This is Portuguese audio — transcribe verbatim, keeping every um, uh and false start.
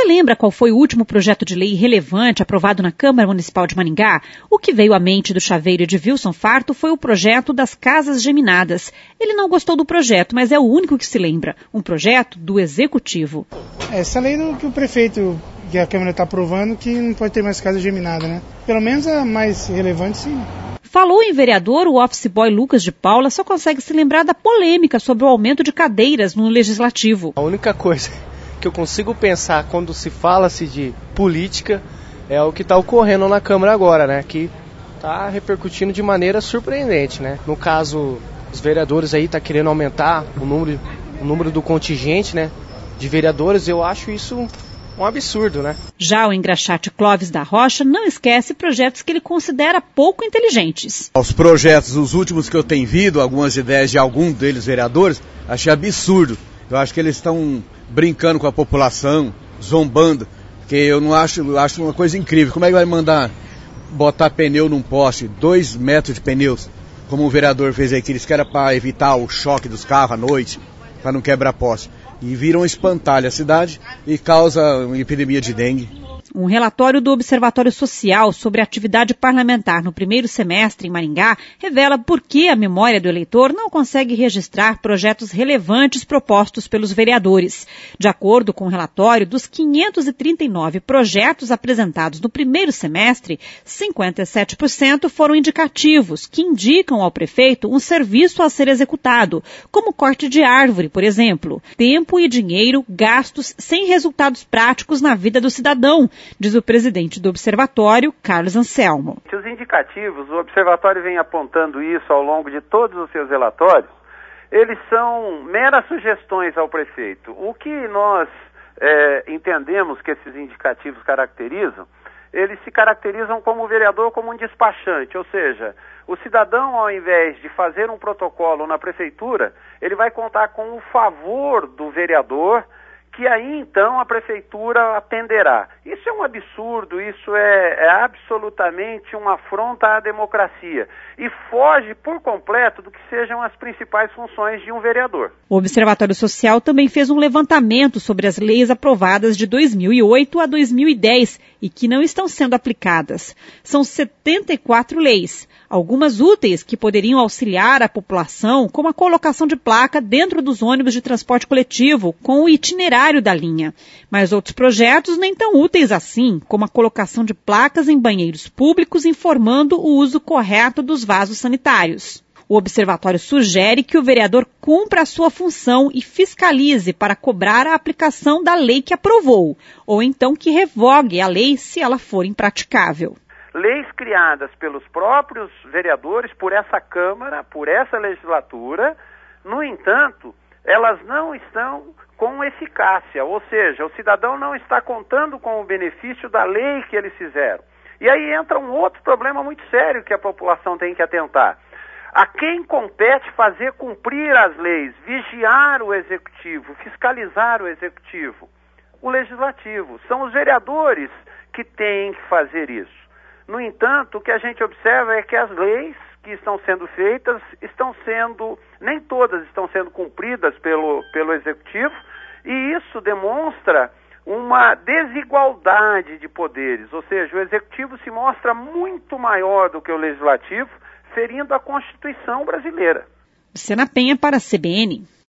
lembra qual foi o último projeto de lei relevante aprovado na Câmara Municipal de Maringá? O que veio à mente do chaveiro Edvilson Farto foi o projeto das casas geminadas. Ele não gostou do projeto, mas é o único que se lembra. Um projeto do Executivo. Essa lei do que o prefeito, que a Câmara está aprovando, que não pode ter mais casa geminada, né? Pelo menos a mais relevante, sim. Falou em vereador, o office boy Lucas de Paula só consegue se lembrar da polêmica sobre o aumento de cadeiras no Legislativo. A única coisa que eu consigo pensar quando se fala-se de política é o que está ocorrendo na Câmara agora, né? Que está repercutindo de maneira surpreendente, né? No caso, os vereadores aí estão tá querendo aumentar o número, o número do contingente, né? De vereadores. Eu acho isso um absurdo, né? Já o engraxate Clóvis da Rocha não esquece projetos que ele considera pouco inteligentes. Os projetos, os últimos que eu tenho visto, algumas ideias de algum deles vereadores, achei absurdo. Eu acho que eles estão brincando com a população, zombando, porque eu não acho, eu acho uma coisa incrível. Como é que vai mandar botar pneu num poste, dois metros de pneus, como o vereador fez aqui, eles querem para evitar o choque dos carros à noite, para não quebrar poste. E viram um espantalho a cidade e causa uma epidemia de dengue. Um relatório do Observatório Social sobre a atividade parlamentar no primeiro semestre em Maringá revela por que a memória do eleitor não consegue registrar projetos relevantes propostos pelos vereadores. De acordo com o relatório, dos quinhentos e trinta e nove projetos apresentados no primeiro semestre, cinquenta e sete por cento foram indicativos, que indicam ao prefeito um serviço a ser executado, como corte de árvore, por exemplo. Tempo e dinheiro gastos sem resultados práticos na vida do cidadão, diz o presidente do Observatório, Carlos Anselmo. Os indicativos, o Observatório vem apontando isso ao longo de todos os seus relatórios, eles são meras sugestões ao prefeito. O que nós é, entendemos que esses indicativos caracterizam, eles se caracterizam como o vereador como um despachante, ou seja, o cidadão, ao invés de fazer um protocolo na prefeitura, ele vai contar com o favor do vereador, que aí então a prefeitura atenderá. Isso é um absurdo, isso é, é absolutamente uma afronta à democracia e foge por completo do que sejam as principais funções de um vereador. O Observatório Social também fez um levantamento sobre as leis aprovadas de dois mil e oito a dois mil e dez e que não estão sendo aplicadas. São setenta e quatro leis. Algumas úteis que poderiam auxiliar a população, como a colocação de placa dentro dos ônibus de transporte coletivo, com o itinerário da linha. Mas outros projetos nem tão úteis assim, como a colocação de placas em banheiros públicos informando o uso correto dos vasos sanitários. O observatório sugere que o vereador cumpra a sua função e fiscalize para cobrar a aplicação da lei que aprovou, ou então que revogue a lei se ela for impraticável. Leis criadas pelos próprios vereadores, por essa Câmara, por essa legislatura, no entanto, elas não estão com eficácia, ou seja, o cidadão não está contando com o benefício da lei que eles fizeram. E aí entra um outro problema muito sério que a população tem que atentar. A quem compete fazer cumprir as leis, vigiar o executivo, fiscalizar o executivo? O legislativo. São os vereadores que têm que fazer isso. No entanto, o que a gente observa é que as leis que estão sendo feitas estão sendo, nem todas estão sendo cumpridas pelo, pelo executivo, e isso demonstra uma desigualdade de poderes, ou seja, o executivo se mostra muito maior do que o legislativo, ferindo a Constituição brasileira. Luciana Penha para a C B N.